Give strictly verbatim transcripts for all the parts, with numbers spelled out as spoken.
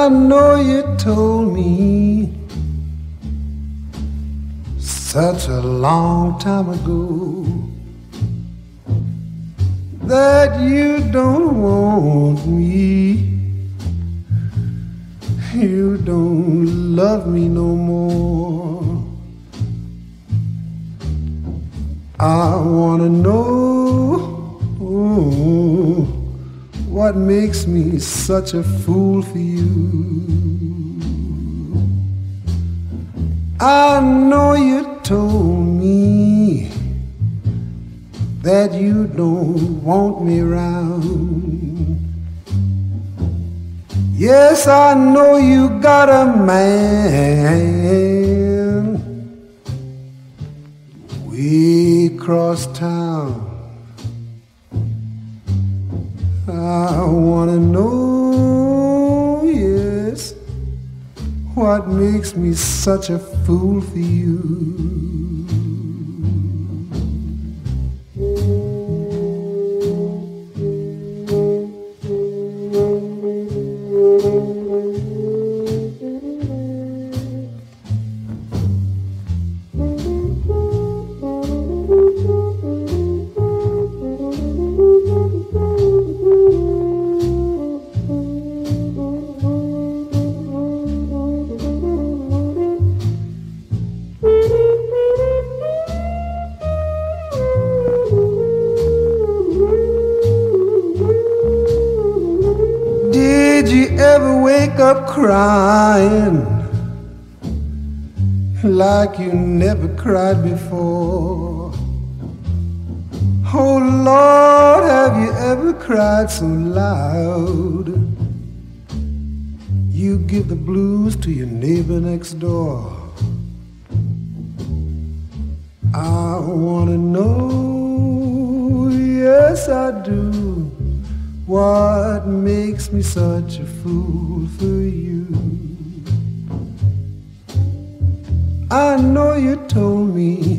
I know you told me such a long time ago that you don't want me, you don't love me no more. I wanna know oh, what makes me such a fool for you. I know you told me that you don't want me round. Yes, I know you got a man way across town. I wanna know, yes, what makes me such a fool for you. Did you ever wake up crying like you never cried before? Oh Lord, have you ever cried so loud you give the blues to your neighbor next door? I wanna know, yes I do, what makes me such a fool for you. I know you told me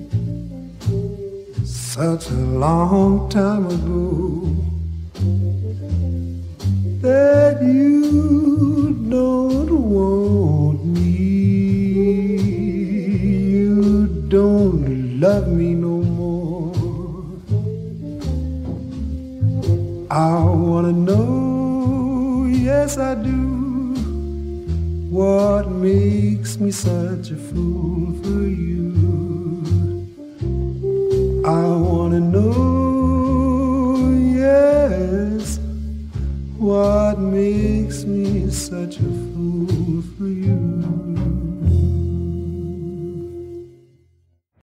such a long time ago that you don't want me, you don't love me no more. I wanna know, yes I do, what makes me such a fool for you. I wanna know, yes, what makes me such a fool for you.